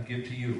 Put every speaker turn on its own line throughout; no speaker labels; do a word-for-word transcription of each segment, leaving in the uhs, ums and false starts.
give to you,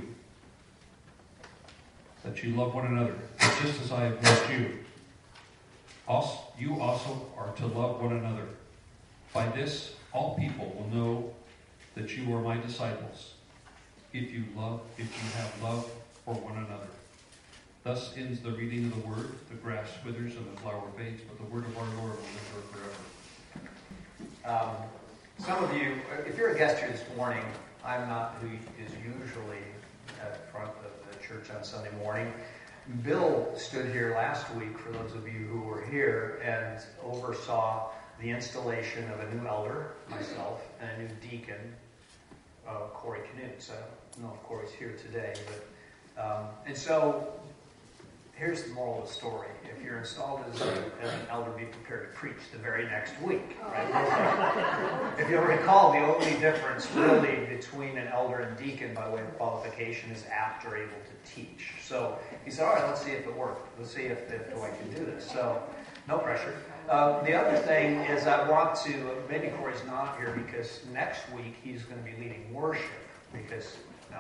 that you love one another, just as I have loved you. Also, you also are to love one another. By this, all people will know that you are my disciples, if you love, if you have love for one another. Thus ends the reading of the word. The grass withers and the flower fades, but the word of our Lord will live forever.
Um, some of you, if you're a guest here this morning, I'm not who is usually at front of the church on Sunday morning. Bill stood here last week, for those of you who were here, and oversaw the installation of a new elder, myself, and a new deacon, uh, Corey Knutz. I don't know if Corey's here today, but um, and so here's the moral of the story. If you're installed as, a, as an elder, be prepared to preach the very next week. Right? If you'll recall, the only difference really between an elder and deacon by way of qualification is after able to teach. So he said, all right, let's see if it worked. Let's see if, if I can do this. So no pressure. Uh, the other thing is I want to, maybe Corey's not here because next week he's going to be leading worship because no,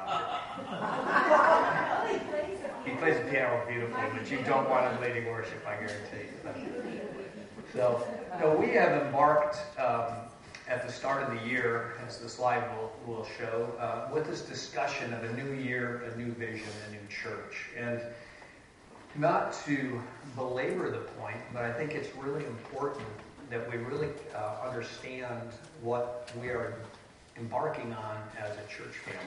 he plays the piano beautifully, but you don't want him leading worship, I guarantee you. So, no, we have embarked um, at the start of the year, as the slide will, will show, uh, with this discussion of a new year, a new vision, a new church. And not to belabor the point, but I think it's really important that we really uh, understand what we are embarking on as a church family.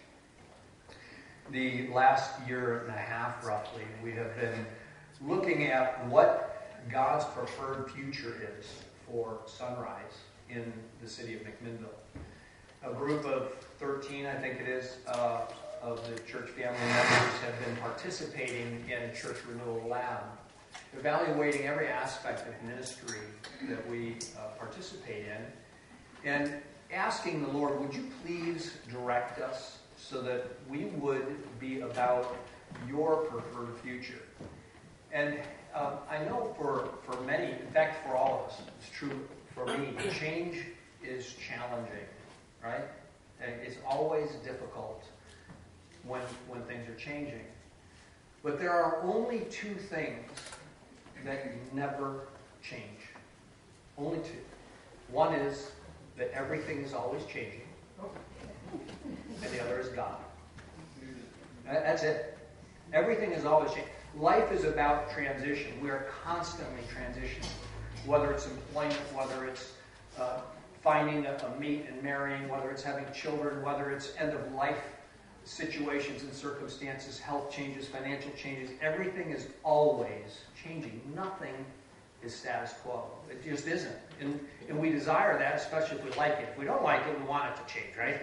The last year and a half, roughly, we have been looking at what God's preferred future is for Sunrise in the city of McMinnville. A group of thirteen, I think it is, uh, of the church family members have been participating in a church renewal lab, evaluating every aspect of ministry that we uh, participate in, and asking the Lord, would you please direct us so that we would be about your preferred future. And um, I know for, for many, in fact for all of us, it's true for me, change is challenging, right? And it's always difficult when, when things are changing. But there are only two things that never change. Only two. One is that everything is always changing. And the other is God. That's it. Everything is always changing. Life is about transition. We are constantly transitioning. Whether it's employment, whether it's uh, finding a, a mate and marrying, whether it's having children, whether it's end-of-life situations and circumstances, health changes, financial changes. Everything is always changing. Nothing is status quo. It just isn't. And, and we desire that, especially if we like it. If we don't like it, we want it to change, right?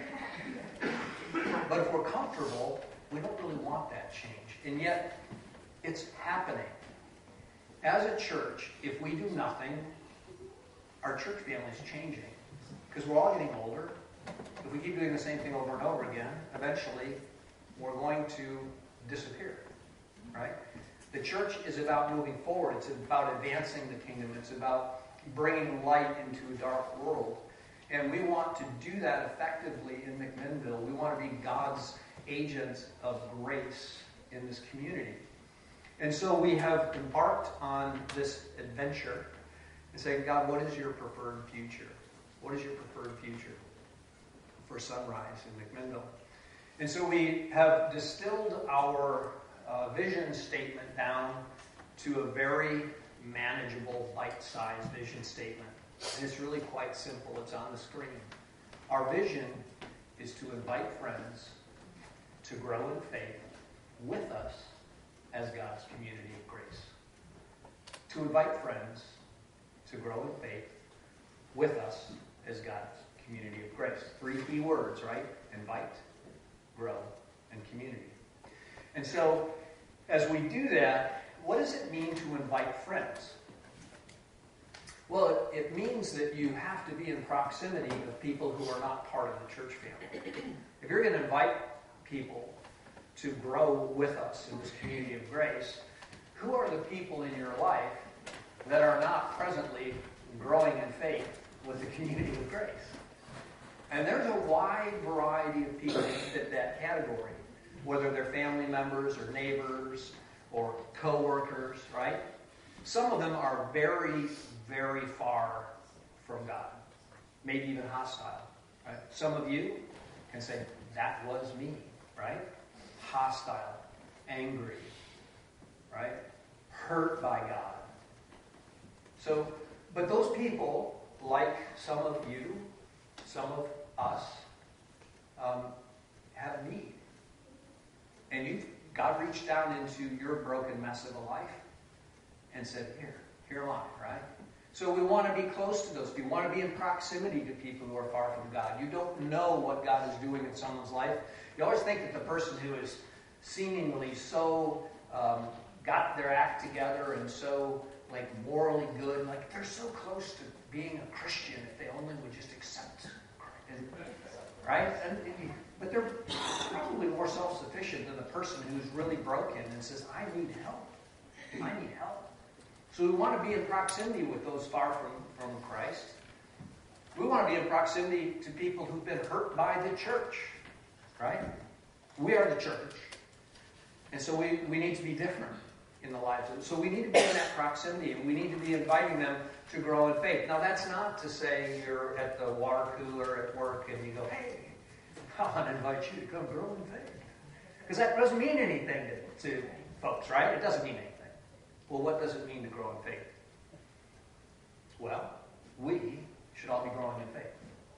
But if we're comfortable, we don't really want that change. And yet, it's happening. As a church, if we do nothing, our church family is changing. Because we're all getting older. If we keep doing the same thing over and over again, eventually we're going to disappear, right? The church is about moving forward. It's about advancing the kingdom. It's about bringing light into a dark world. And we want to do that effectively in McMinnville. We want to be God's agents of grace in this community. And so we have embarked on this adventure and saying, God, what is your preferred future? What is your preferred future for Sunrise in McMinnville? And so we have distilled our uh, vision statement down to a very manageable, bite-sized vision statement. And it's really quite simple. It's on the screen. Our vision is to invite friends to grow in faith with us as God's community of grace. To invite friends to grow in faith with us as God's community of grace. Three key words, right? Invite, grow, and community. And so, as we do that, what does it mean to invite friends? Well, it, it means that you have to be in proximity of people who are not part of the church family. If you're going to invite people to grow with us in this community of grace, who are the people in your life that are not presently growing in faith with the community of grace? And there's a wide variety of people that fit that category, whether they're family members or neighbors or co-workers, right? Some of them are very, very far from God, maybe even hostile, right? Some of you can say, that was me, right? Hostile, angry, right? Hurt by God. So, but those people, like some of you, some of us, um, have need. And you, God reached down into your broken mess of a life and said, here, here am I, right? So we want to be close to those people. You want to be in proximity to people who are far from God. You don't know what God is doing in someone's life. You always think that the person who is seemingly so um, got their act together and so like morally good, like they're so close to being a Christian if they only would just accept Christ, right? And, and, but they're probably more self-sufficient than the person who's really broken and says, I need help. I need help. So we want to be in proximity with those far from, from Christ. We want to be in proximity to people who've been hurt by the church, right? We are the church. And so we, we need to be different in the lives of, so we need to be in that proximity, and we need to be inviting them to grow in faith. Now that's not to say you're at the water cooler at work and you go, hey, I want to invite you to come grow in faith. Because that doesn't mean anything to, to folks, right? It doesn't mean anything. Well, what does it mean to grow in faith? Well, we should all be growing in faith.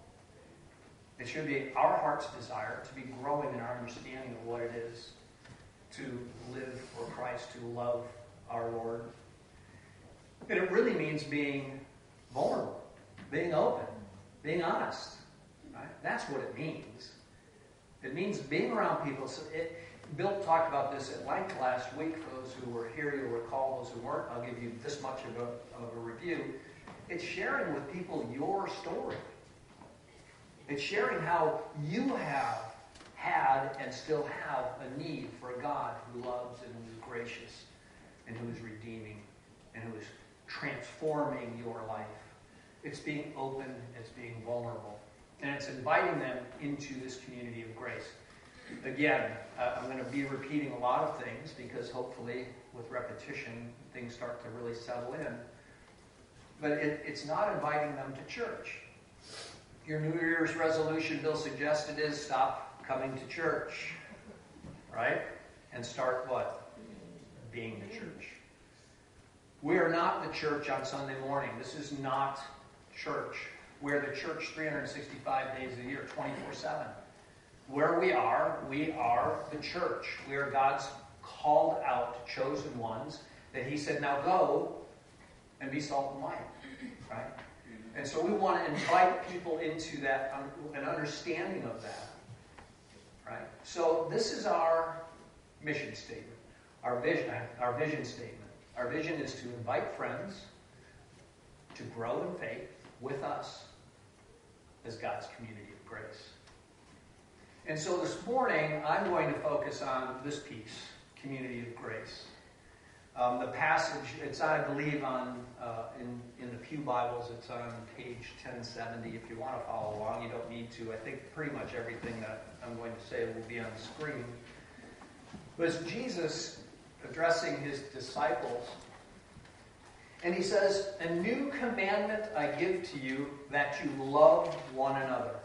It should be our heart's desire to be growing in our understanding of what it is to live for Christ, to love our Lord. And it really means being vulnerable, being open, being honest. Right? That's what it means. It means being around people. So it, Bill talked about this at length last week. For those who were here, you'll recall. Those who weren't, I'll give you this much of a, of a review. It's sharing with people your story. It's sharing how you have had and still have a need for a God who loves and who is gracious and who is redeeming and who is transforming your life. It's being open, it's being vulnerable, and it's inviting them into this community of grace. Again, uh, I'm going to be repeating a lot of things because hopefully with repetition things start to really settle in. But it, it's not inviting them to church. Your New Year's resolution, Bill suggested, is stop coming to church, right? And start what? Being the church. We are not the church on Sunday morning. This is not church. We're the church three hundred sixty-five days a year, twenty-four seven. Where we are, we are the church. We are God's called out, chosen ones, that He said, now go and be salt and light, right? And so we want to invite people into that, um, an understanding of that. Right? So this is our mission statement, our vision, our vision statement. Our vision is to invite friends to grow in faith with us as God's community of grace. And so this morning, I'm going to focus on this piece, community of grace. Um, the passage, it's I believe on uh, in in the Pew Bibles. It's on page ten seventy. If you want to follow along, you don't need to. I think pretty much everything that I'm going to say will be on the screen. But it's Jesus addressing His disciples, and He says, "A new commandment I give to you, that you love one another.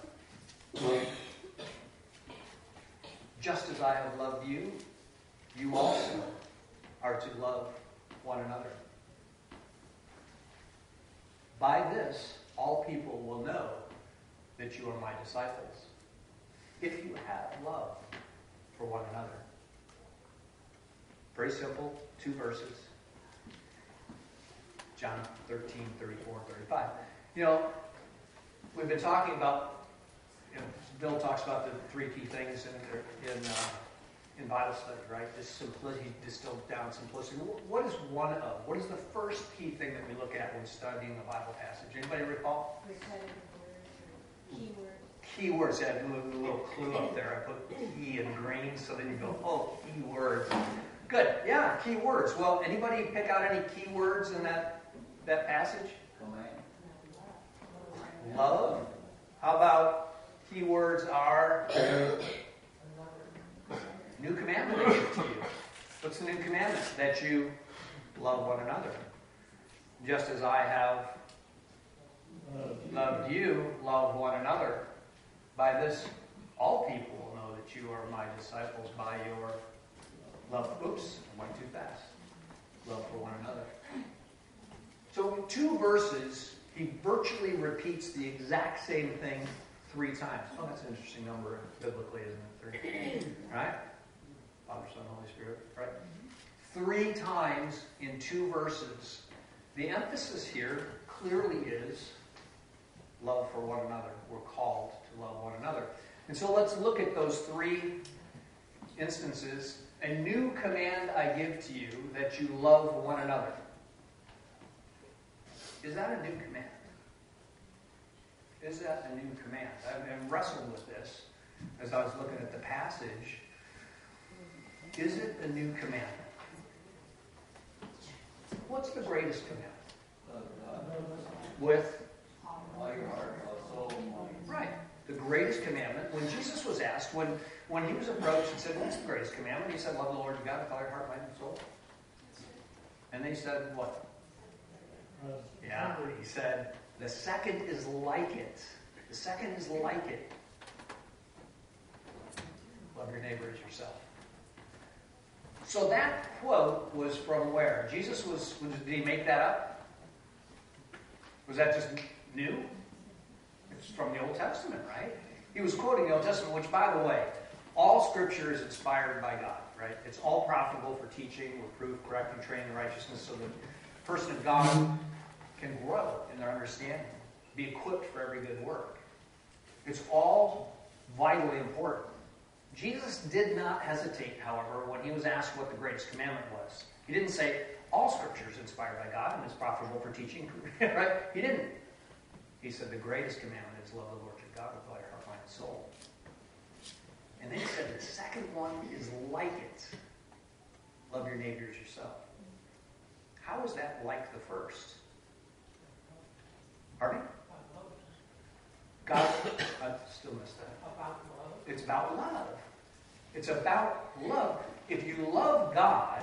Just as I have loved you, you also are to love one another. By this, all people will know that you are my disciples, if you have love for one another." Very simple, two verses. John thirteen, thirty-four, thirty-five. You know, we've been talking about, you know, Bill talks about the three key things in, in uh, in Bible study, right? This simplicity, distilled down simplicity. What is one of? What is the first key thing that we look at when studying a Bible passage? Anybody recall?
Repetitive words or keywords.
Keywords. Yeah, I put a little clue up there. I put key in green, so then you go, oh, keywords. Good. Yeah, keywords. Well, anybody pick out any keywords in that that passage? Love. How about key words are new commandment I give to you. What's the new commandment? That you love one another. Just as I have loved you, love one another. By this, all people will know that you are my disciples, by your love. Oops, I went too fast. Love for one another. So in two verses, he virtually repeats the exact same thing three times. Oh, that's an interesting number biblically, isn't it? Three. Right? Father, Son, Holy Spirit. Right? Three times in two verses. The emphasis here clearly is love for one another. We're called to love one another. And so let's look at those three instances. A new command I give to you, that you love one another. Is that a new command? Is that a new command? I've wrestled with this as I was looking at the passage. Is it a new command? What's the greatest command? With right. The greatest commandment. When Jesus was asked, when, when he was approached and said, what's the greatest commandment? He said, love the Lord your God with all your heart, mind, and soul. And they said, what? Yeah, he said, the second is like it. The second is like it. Love your neighbor as yourself. So that quote was from where? Jesus was, did he make that up? Was that just new? It's from the Old Testament, right? He was quoting the Old Testament, which, by the way, all Scripture is inspired by God, right? It's all profitable for teaching, reproof, correcting, training in righteousness, so the person of God can grow in their understanding, be equipped for every good work. It's all vitally important. Jesus did not hesitate, however, when he was asked what the greatest commandment was. He didn't say, all Scripture is inspired by God and is profitable for teaching, right? He didn't. He said the greatest commandment is love the Lord your God with all your heart, mind, and soul. And then he said the second one is like it. Love your neighbor as yourself. How is that like the first? Pardon me? God, I still missed that.
About love.
It's about love. It's about love. If you love God,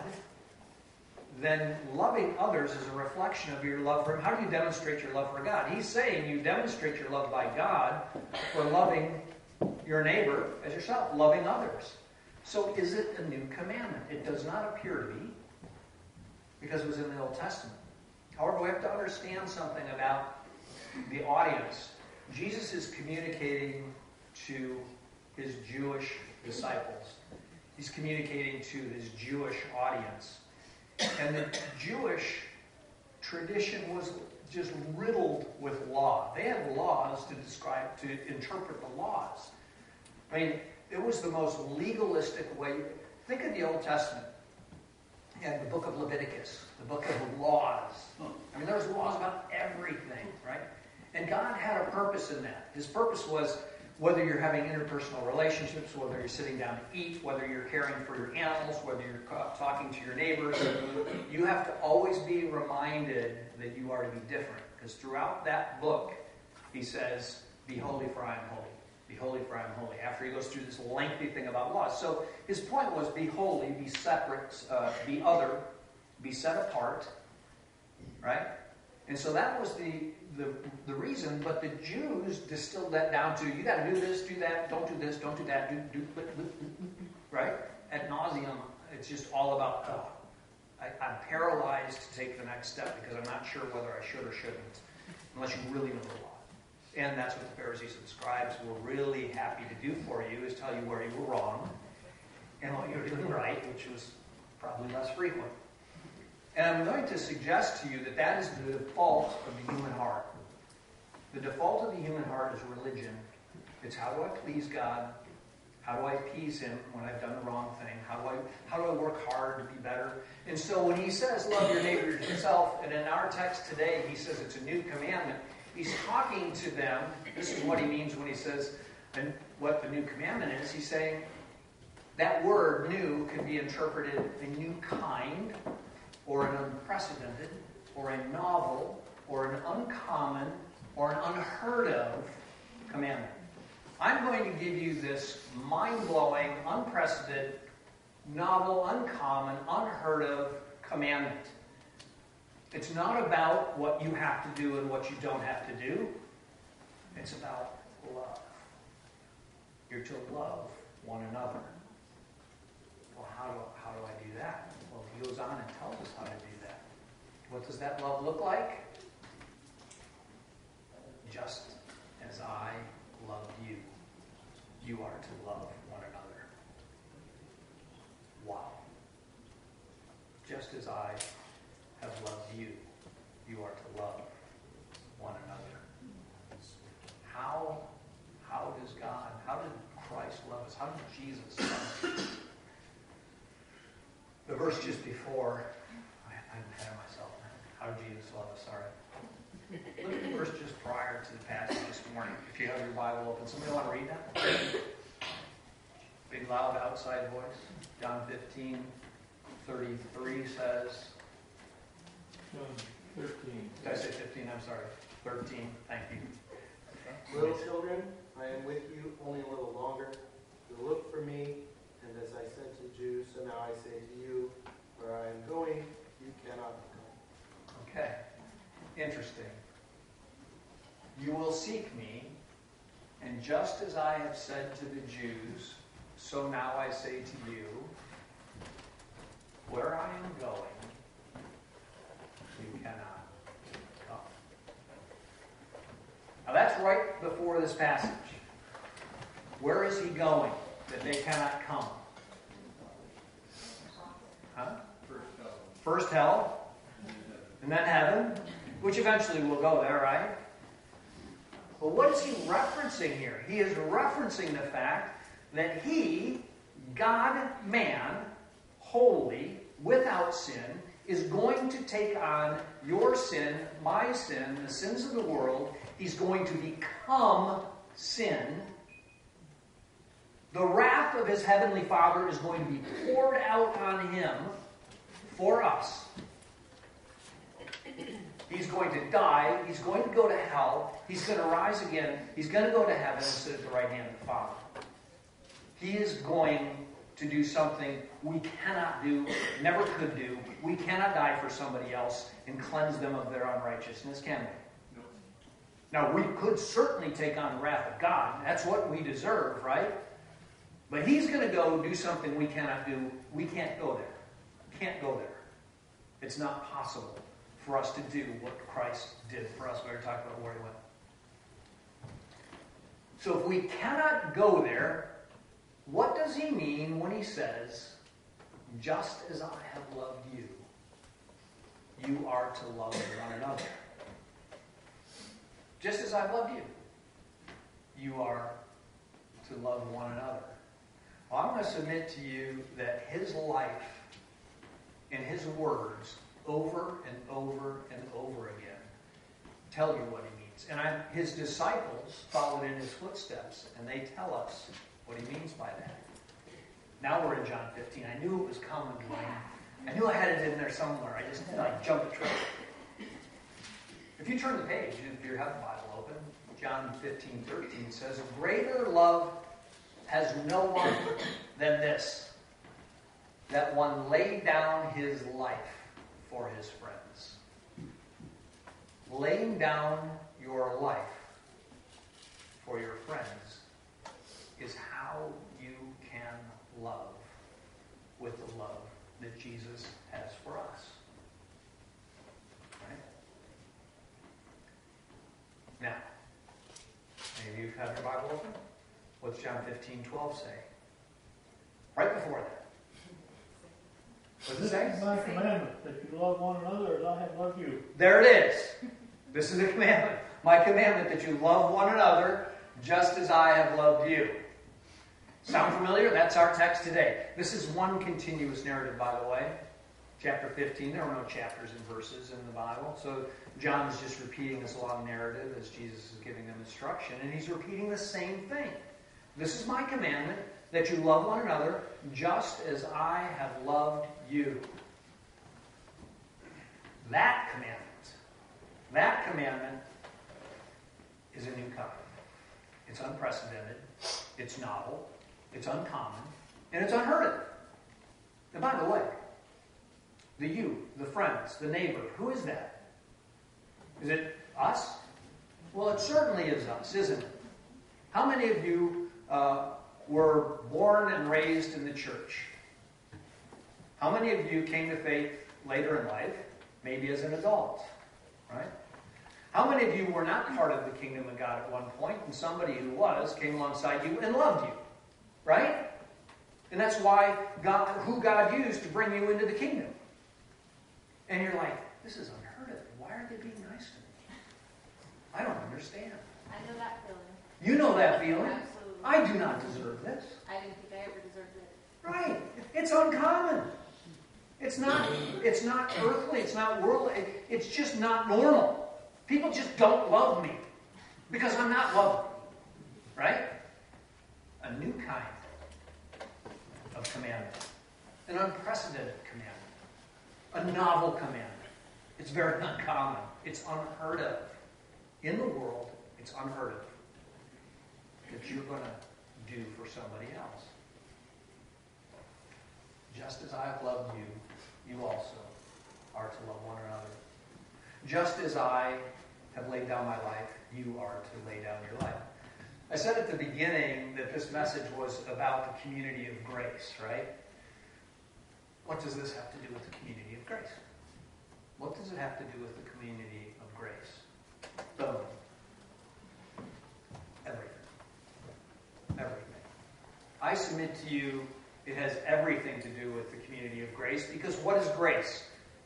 then loving others is a reflection of your love for Him. How do you demonstrate your love for God? He's saying you demonstrate your love by God for loving your neighbor as yourself, loving others. So is it a new commandment? It does not appear to be, because it was in the Old Testament. However, we have to understand something about the audience. Jesus is communicating to his Jewish disciples. He's communicating to his Jewish audience. And the Jewish tradition was just riddled with law. They had laws to describe, to interpret the laws. I mean, it was the most legalistic way. Think of the Old Testament and the book of Leviticus, the book of laws. I mean, there's laws about everything, right? And God had a purpose in that. His purpose was whether you're having interpersonal relationships, whether you're sitting down to eat, whether you're caring for your animals, whether you're talking to your neighbors, you have to always be reminded that you are to be different. Because throughout that book, he says, be holy for I am holy. Be holy for I am holy. After he goes through this lengthy thing about laws. So his point was be holy, be separate, uh, be other, be set apart. Right? And so that was the, the the reason, but the Jews distilled that down to, you got to do this, do that, don't do this, don't do that, do, do, right? Ad nauseum, it's just all about, oh, I, I'm paralyzed to take the next step because I'm not sure whether I should or shouldn't, unless you really know the law. And that's what the Pharisees and the scribes were really happy to do for you, is tell you where you were wrong and what you were doing right, which was probably less frequent. And I'm going to suggest to you that that is the default of the human heart. The default of the human heart is religion. It's how do I please God? How do I appease Him when I've done the wrong thing? How do I how do I work hard to be better? And so when he says love your neighbor as yourself, and in our text today he says it's a new commandment, he's talking to them. This is what he means when he says and what the new commandment is. He's saying that word new could be interpreted a new kind, or an unprecedented, or a novel, or an uncommon, or an unheard of commandment. I'm going to give you this mind-blowing, unprecedented, novel, uncommon, unheard of commandment. It's not about what you have to do and what you don't have to do. It's about love. You're to love one another. Well, how do, how do I do that? Well, he goes on and tells us how to do that. What does that love look like? Just as I loved you, you are to love one another. Wow. Just as I have loved you, you are to love one another. How, how does God, how did Christ love us? How did Jesus love us? The verse just before, I, I'm ahead of myself now. How did Jesus love us? Sorry. Look at the verse just prior to the passage this morning. If you have your Bible open, somebody want to read that? Big, loud, outside voice. John fifteen, thirty-three says.
John thirteen.
Did I say fifteen? I'm sorry. thirteen. Thank you. Okay.
Little children, I am with you only a little longer. You look for me, and as I said to Jews, so now I say to you, where I am going, you cannot go.
Okay. Interesting. You will seek me, and just as I have said to the Jews, so now I say to you, where I am going, you cannot come. Now that's right before this passage. Where is he going that they cannot come? Huh? First hell, and then heaven, which eventually will go there, right? But what is he referencing here? He is referencing the fact that he, God, man, holy, without sin, is going to take on your sin, my sin, the sins of the world. He's going to become sin. The wrath of his heavenly Father is going to be poured out on him for us. He's going to die. He's going to go to hell. He's going to rise again. He's going to go to heaven and sit at the right hand of the Father. He is going to do something we cannot do, never could do. We cannot die for somebody else and cleanse them of their unrighteousness, can we?
No.
Now, we could certainly take on the wrath of God. That's what we deserve, right? But he's going to go do something we cannot do. We can't go there. Can't go there. It's not possible for us to do what Christ did for us. We were talking about where he went. So if we cannot go there, what does he mean when he says, just as I have loved you, you are to love one another? Just as I've loved you, you are to love one another. Well, I'm going to submit to you that his life and his words over and over and over again tell you what he means. And I, his disciples followed in his footsteps, and they tell us what he means by that. Now we're in John fifteen. I knew it was coming, Dwayne. I knew I had it in there somewhere. I just like jumped the trail. If you turn the page, if you have the Bible open, John fifteen, thirteen says, greater love has no one than this, that one laid down his life for his friends. Laying down your life for your friends is how you can love with the love that Jesus has for us. Right? Now, any of you have your Bible open? What's John fifteen, twelve say? Right before that. What does it
This
say?
is my commandment, that you love one another as I have loved you.
There it is. This is the commandment. My commandment that you love one another just as I have loved you. Sound familiar? That's our text today. This is one continuous narrative, by the way. Chapter fifteen, there are no chapters and verses in the Bible. So John is just repeating this long narrative as Jesus is giving them instruction. And he's repeating the same thing. This is my commandment, that you love one another just as I have loved you. That commandment, that commandment is a new covenant. It's unprecedented. It's novel. It's uncommon. And it's unheard of. And by the way, the you, the friends, the neighbor, who is that? Is it us? Well, it certainly is us, isn't it? How many of you uh, were born and raised in the church? How many of you came to faith later in life, maybe as an adult, right? How many of you were not part of the kingdom of God at one point, and somebody who was came alongside you and loved you, right? And that's why God, who God used to bring you into the kingdom. And you're like, this is unheard of. Why are they being nice to me? I don't understand.
I know that feeling.
You know that feeling.
Absolutely.
I do not deserve this.
I didn't think I ever deserved it.
Right. It's uncommon. It's not, it's not earthly. It's not worldly. It, it's just not normal. People just don't love me because I'm not lovable. Right? A new kind of commandment. An unprecedented commandment. A novel commandment. It's very uncommon. It's unheard of. In the world, it's unheard of that you're going to do for somebody else. Just as I have loved you, you also are to love one another. Just as I have laid down my life, you are to lay down your life. I said at the beginning that this message was about the community of grace, right? What does this have to do with the community of grace? What does it have to do with the community of grace? Boom. Everything. Everything. I submit to you, it has everything to do with the community of grace, because what is grace?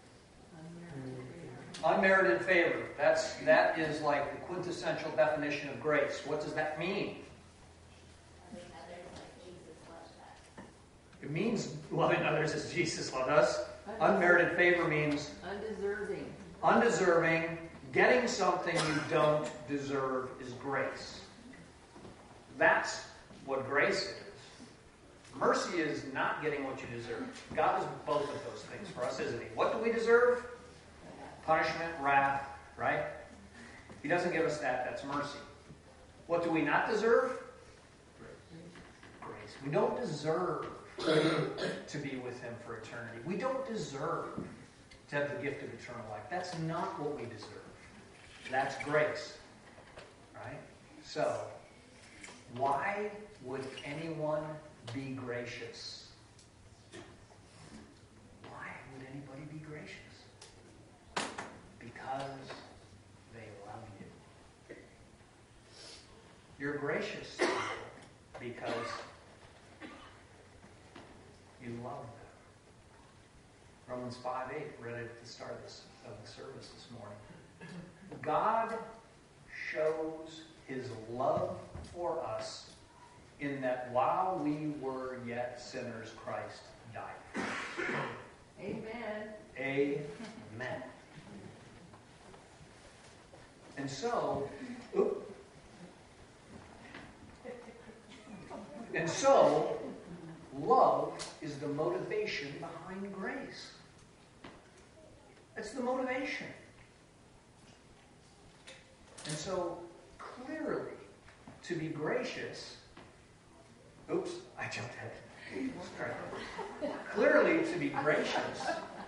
Unmerited favor. That's, that is like the quintessential definition of grace. What does that mean?
Loving others like Jesus loved us.
It means loving others as Jesus loved us. Unmerited favor means
undeserving.
Undeserving. Getting something you don't deserve is grace. That's what grace is. Mercy is not getting what you deserve. God is both of those things for us, isn't He? What do we deserve? Punishment, wrath, right? He doesn't give us that. That's mercy. What do we not deserve? Grace. We don't deserve to be with Him for eternity. We don't deserve to have the gift of eternal life. That's not what we deserve. That's grace. Right? So, why would anyone be gracious? Why would anybody be gracious? Because they love you. You're gracious to people because you love them. Romans five eight, read it at the start of, this, of the service this morning. God shows His love for us in that while we were yet sinners, Christ died.
Amen.
Amen. And so, oop, and so, love is the motivation behind grace. It's the motivation. And so, clearly, to be gracious, oops, I jumped ahead. Clearly, to be gracious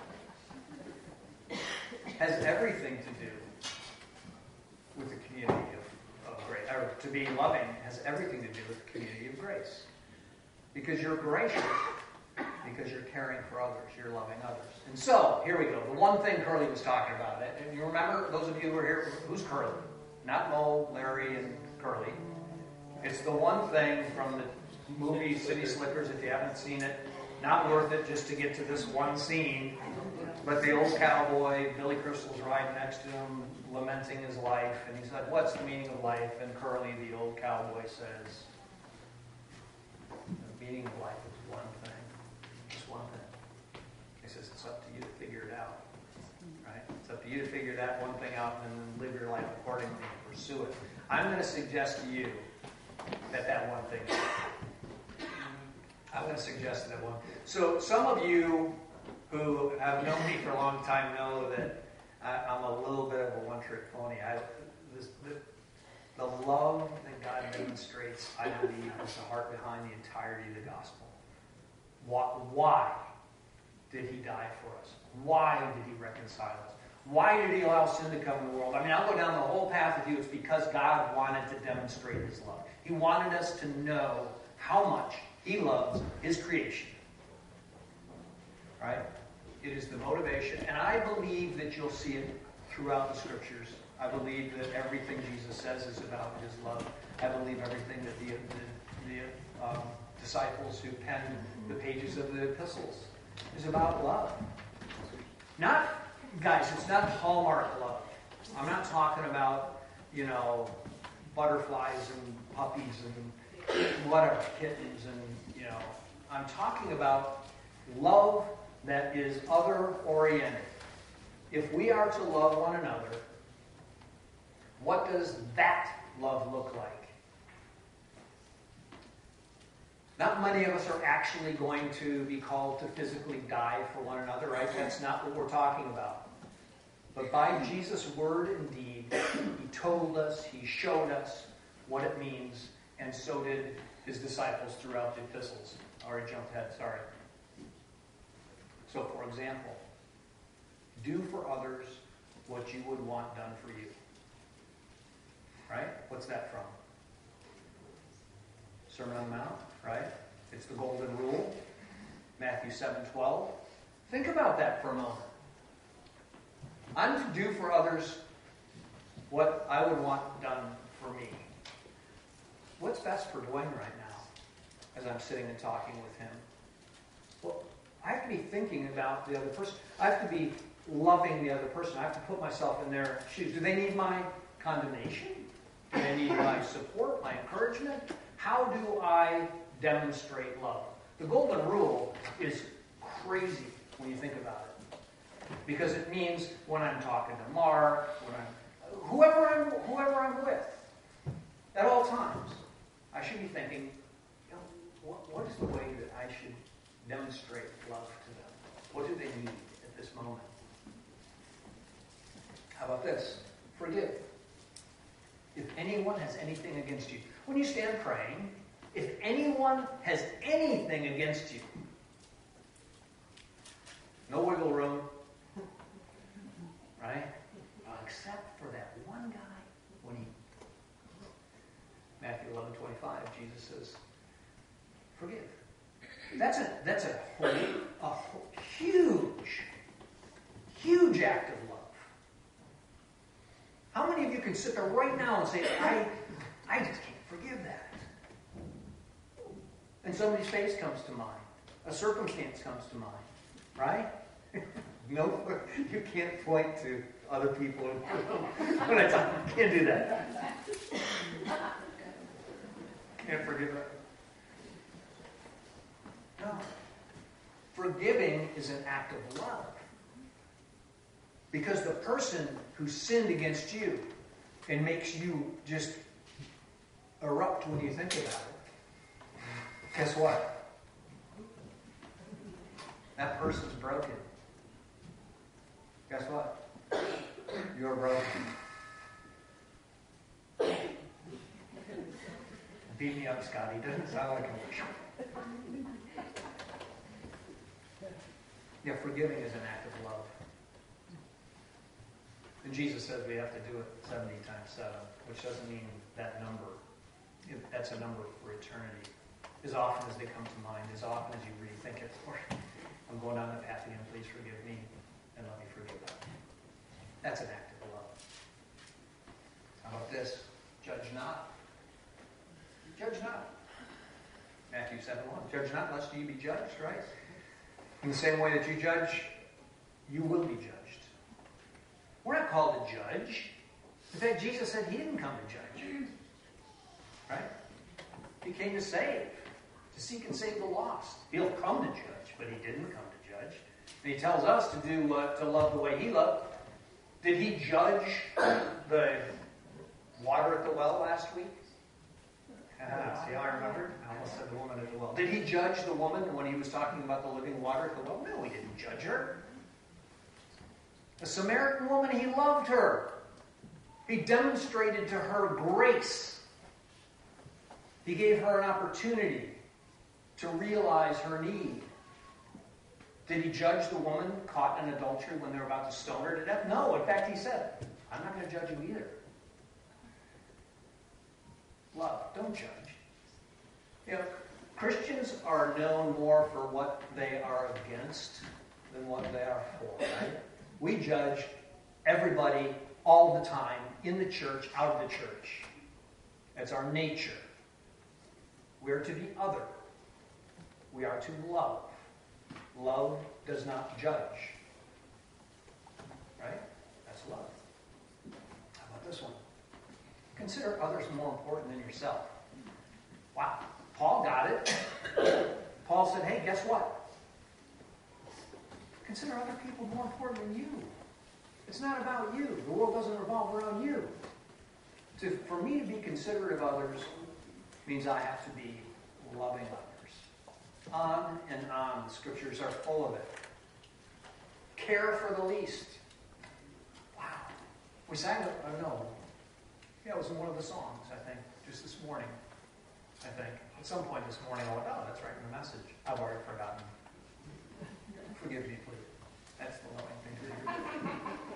has everything to do with the community of, of grace. Or to be loving has everything to do with the community of grace. Because you're gracious, because you're caring for others, you're loving others. And so, here we go. The one thing Curly was talking about, and you remember, those of you who are here, who's Curly? Not Mo, Larry, and Curly. It's the one thing from the movie City Slickers, if you haven't seen it. Not worth it just to get to this one scene. But the old cowboy, Billy Crystal's riding next to him, lamenting his life. And he's like, what's the meaning of life? And Curly, the old cowboy, says, the meaning of life is one thing. Just one thing. He says, it's up to you to figure it out. Right? It's up to you to figure that one thing out and then live your life accordingly and pursue it. I'm going to suggest to you that that one thing is. I'm going to suggest that one. So some of you who have known me for a long time know that I, I'm a little bit of a one-trick pony. I, this, the, The love that God demonstrates, I believe, is the heart behind the entirety of the gospel. Why did he die for us? Why did he reconcile us? Why did he allow sin to come in the world? I mean, I'll go down the whole path with you. It's because God wanted to demonstrate his love. He wanted us to know how much he loves his creation. Right? It is the motivation. And I believe that you'll see it throughout the scriptures. I believe that everything Jesus says is about his love. I believe everything that the, the, the um, disciples who penned the pages of the epistles is about love. Not, guys, it's not Hallmark love. I'm not talking about, you know, butterflies and puppies and whatever, kittens and, you know. I'm talking about love that is other-oriented. If we are to love one another, what does that love look like? Not many of us are actually going to be called to physically die for one another, right? That's not what we're talking about. But by Jesus' word and deed, he told us, he showed us what it means, and so did his disciples throughout the epistles. I already jumped ahead, sorry. So, for example, do for others what you would want done for you. Right? What's that from? Sermon on the Mount, right? It's the golden rule. Matthew seven twelve. Think about that for a moment. I'm to do for others what I would want done for me. What's best for Dwayne right now as I'm sitting and talking with him? Well, I have to be thinking about the other person. I have to be loving the other person. I have to put myself in their shoes. Do they need my condemnation? Do they need my support, my encouragement? How do I demonstrate love? The golden rule is crazy when you think about it. Because it means when I'm talking to Mark, when I'm, whoever I'm, whoever I'm with, at all times, I should be thinking, you know, what, what is the way that I should demonstrate love to them? What do they need at this moment? How about this? Forgive. If anyone has anything against you. When you stand praying, if anyone has anything against you, no wiggle room, right? Except for that one guy when he, Matthew eleven twenty-five, Jesus says, forgive. That's a that's a whole, a whole, huge, huge act of love. How many of you can sit there right now and say, I, I just can't forgive that? And somebody's face comes to mind. A circumstance comes to mind. Right? No, you can't point to other people when I talk. You can't do that. Can't forgive it. No. Forgiving is an act of love. Because the person who sinned against you and makes you just erupt when you think about it, guess what? That person's broken. Guess what? You're broken. Beat me up, Scotty. Doesn't sound like a... Yeah, forgiving is an act of love. And Jesus says we have to do it seventy times seven, which doesn't mean that number. That's a number for eternity. As often as they come to mind, as often as you rethink it, Lord, I'm going down that path again, please forgive me, and let me forgive them. That's an act of love. How about this? Judge not. Judge not. Matthew seven one. Judge not, lest you be judged, right? In the same way that you judge, you will be judged. We're not called to judge. In fact, Jesus said he didn't come to judge. Right? He came to save. To seek and save the lost. He'll come to judge, but he didn't come to judge. And he tells us to do uh, to love the way he loved. Did he judge the water at the well last week? Ah, see how I remembered? I almost said the woman at the well. Did he judge the woman when he was talking about the living water at the well? No, he didn't judge her. The Samaritan woman, he loved her. He demonstrated to her grace. He gave her an opportunity to realize her need. Did he judge the woman caught in adultery when they were about to stone her to death? No. In fact, he said, I'm not going to judge you either. Love. Don't judge. You know, Christians are known more for what they are against than what they are for, right? We judge everybody all the time, in the church, out of the church. That's our nature. We are to be other. We are to love. Love does not judge. Right? That's love. How about this one? Consider others more important than yourself. Wow. Paul got it. Paul said, hey, guess what? Consider other people more important than you. It's not about you. The world doesn't revolve around you. To, for me to be considerate of others means I have to be loving others. On and on. The scriptures are full of it. Care for the least. Wow. We sang it, I know. Yeah, it was in one of the songs, I think, just this morning. I think. At some point this morning, I went, oh, that's right in the message. I've already forgotten. Forgive me, please. That's the loving thing to do.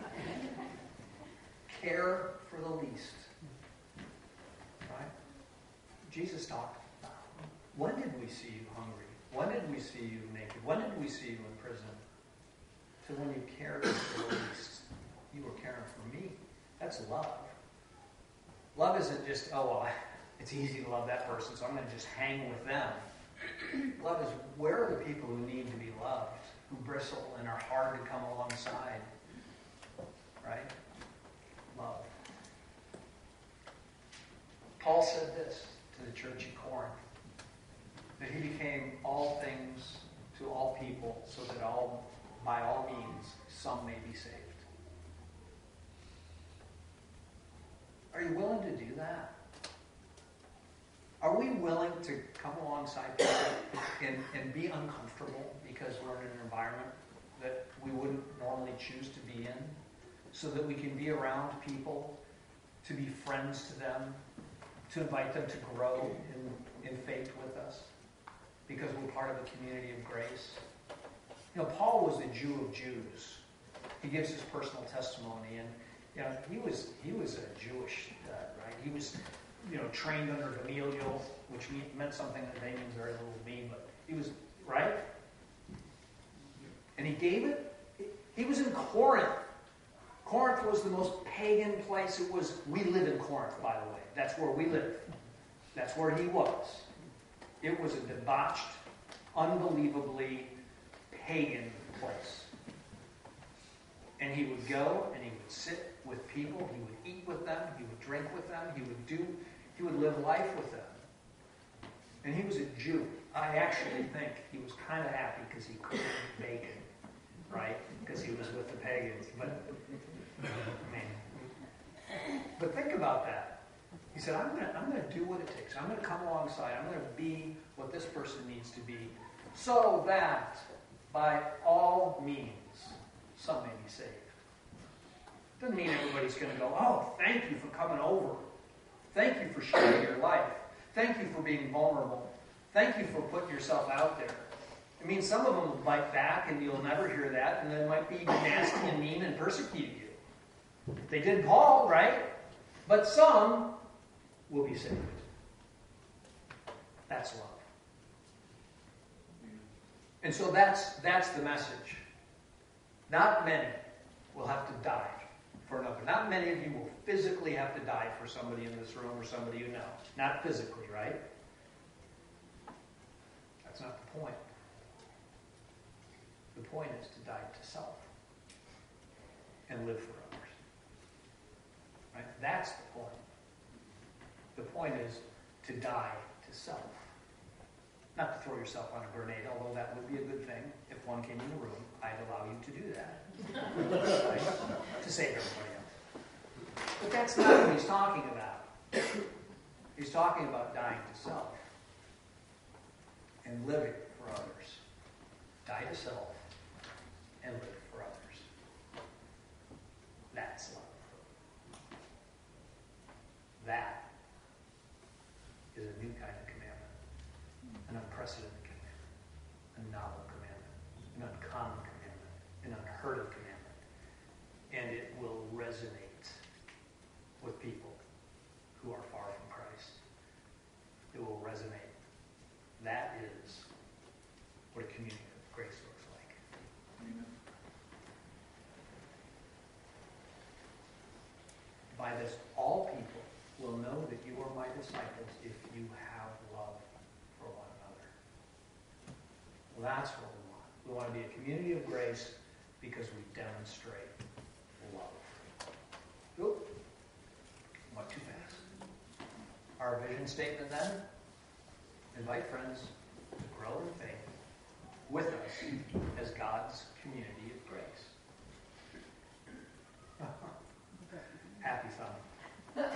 Care for the least. Right? Jesus talked about, when did we see you hungry? When did we see you naked? When did we see you in prison? So when you cared for the least, you were caring for me. That's love. Love isn't just, oh, well, it's easy to love that person, so I'm going to just hang with them. Love is, where are the people who need to be loved, who bristle and are hard to come alongside? Right? Love. Paul said this to the church in Corinth, that he became all things to all people, so that all, by all means, some may be saved. Are you willing to do that? Are we willing to come alongside people and, and be uncomfortable because we're in an environment that we wouldn't normally choose to be in, so that we can be around people, to be friends to them, to invite them to grow in, in faith with us, because we're part of a community of grace? You know, Paul was a Jew of Jews. He gives his personal testimony, and you know, he was he was a Jewish, uh, right? He was, you know, trained under Gamaliel, which meant something that they means very little to me, but he was, right? And he gave it. He was in Corinth. Corinth was the most pagan place. It was, we live in Corinth, by the way. That's where we live. That's where he was. It was a debauched, unbelievably pagan place. And he would go and he would sit with people. He would eat with them. He would drink with them. He would do, he would live life with them. And he was a Jew. I actually think he was kind of happy because he couldn't eat bacon, right? Because he was with the pagans. But, man. But think about that. He said, I'm going to I'm going to do what it takes. I'm going to come alongside. I'm going to be what this person needs to be, so that by all means, some may be saved. Doesn't mean everybody's going to go, oh, thank you for coming over. Thank you for sharing your life. Thank you for being vulnerable. Thank you for putting yourself out there. I mean, some of them will bite back and you'll never hear that, and they might be nasty and mean and persecute you. They did Paul, right? But some will be saved. That's love. And so that's that's the message. Not many will have to die for another. Not many of you will physically have to die for somebody in this room or somebody you know. Not physically, right? That's not the point. The point is to die to self and live for others. Right? That's the point. The point is to die to self. Not to throw yourself on a grenade, although that would be a good thing. If one came in the room, I'd allow you to do that. Right? To save everybody else. But that's not what he's talking about. He's talking about dying to self and living for others. Die to self and live for others. That's love. an unprecedented commandment, a novel commandment, an uncommon commandment, an unheard of commandment. And it will resonate with people who are far from Christ. It will resonate. That is what a community of grace looks like.
Amen.
By this, all people will know that you are my disciples if you have love for one another. Well, that's what we want. We want to be a community of grace because we demonstrate love. Oop. Went too fast. Our vision statement then, invite friends to grow in faith with us as God's community of grace. Happy fun.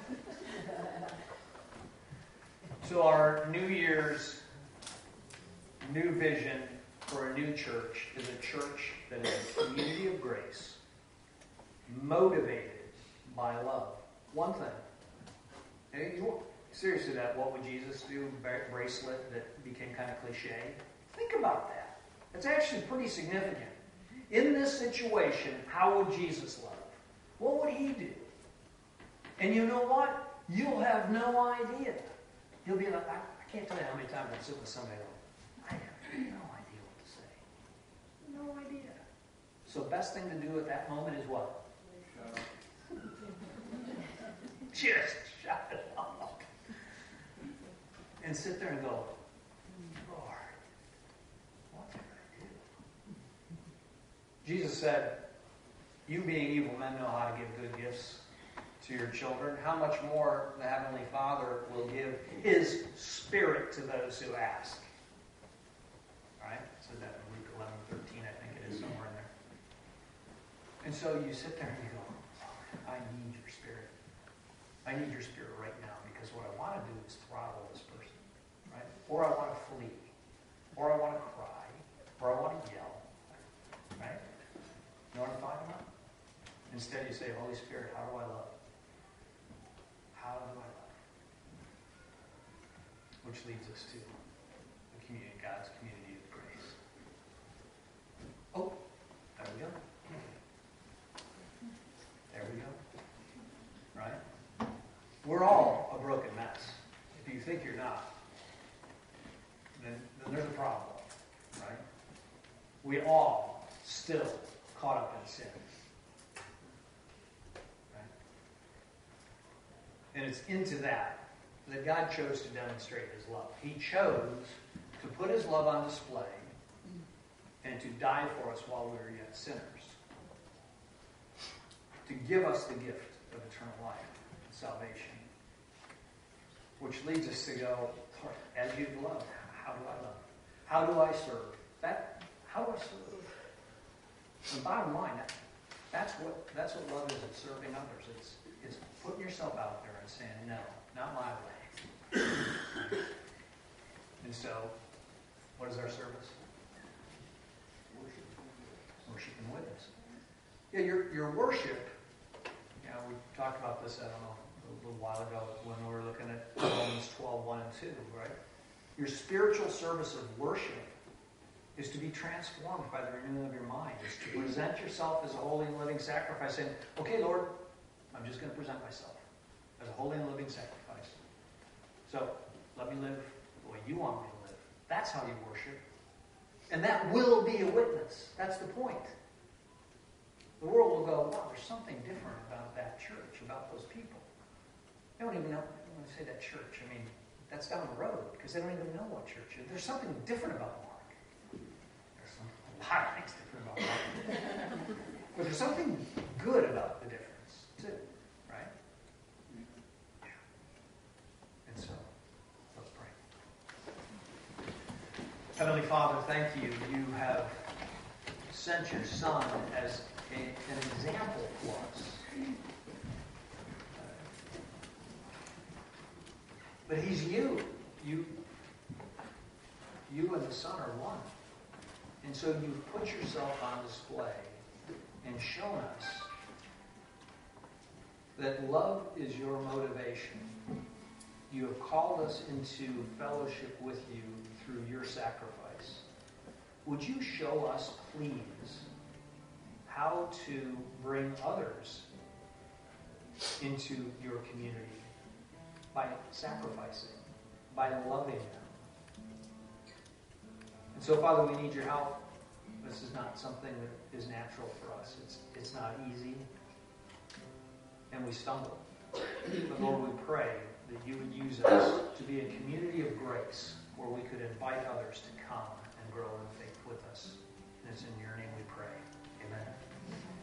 So our New Year's new vision for a new church is a church that is a community of grace, motivated by love. One thing. And you, seriously, that what would Jesus do bracelet that became kind of cliche? Think about that. It's actually pretty significant. In this situation, how would Jesus love? What would he do? And you know what? You'll have no idea. You'll be like, I, I can't tell you how many times I sit with somebody and go, I have no idea what to say. No idea. So best thing to do at that moment is what? Just shut it up. And sit there and go, Lord, what did I do? Jesus said, you being evil men know how to give good gifts to your children. How much more the Heavenly Father will give His Spirit to those who ask. All right? So that in Luke eleven thirteen, I think it is, somewhere in there. And so you sit there and you go, I need your Spirit. I need your Spirit right now, because what I want to do is throttle this person. Right? Or I want to flee. Or I want to cry. Or I want to yell. Right? You know what I'm talking about? Instead you say, Holy Spirit, how do I love? How do I love? Which leads us to the community, God's community of grace. Oh, there we go. There we go. Right? We're all a broken mess. If you think you're not, then, then there's a problem. Right? We all still caught up in sin. And it's into that that God chose to demonstrate His love. He chose to put His love on display and to die for us while we were yet sinners. To give us the gift of eternal life and salvation. Which leads us to go, as you've loved, how do I love? How do I serve? That, how do I serve? The bottom line, that, that's what that's what love is. It's serving others. It's it's putting yourself out there and saying, no, not my way. And so, what is our service? Worship. Worship and witness. Yeah, your your worship, you know, we talked about this, I don't know, a little while ago when we were looking at Romans twelve, one and two, right? Your spiritual service of worship is to be transformed by the renewing of your mind. Is to present yourself as a holy and living sacrifice, saying, okay, Lord, I'm just going to present myself as a holy and living sacrifice. So, let me live the way you want me to live. That's how you worship. And that will be a witness. That's the point. The world will go, wow, there's something different about that church, about those people. They don't even know, when I say that church, I mean, that's down the road, because they don't even know what church is. There's something different about Mark. There's some, a lot of things different about Mark. But there's something good about the difference, too. Right? Yeah. And so, let's pray. Heavenly Father, thank you. You have sent your Son as a, an example for us. But He's you. You you and the Son are one. And so you've put yourself on display and shown us that love is your motivation. you have called us into fellowship with you through your sacrifice. Would you show us, please, how to bring others into your community by sacrificing, by loving them? And so, Father, we need your help. This is not something that is natural for us. It's, it's not easy. And we stumble. But Lord, we pray that you would use us to be a community of grace where we could invite others to come and grow in faith with us. And it's in your name we pray. Amen.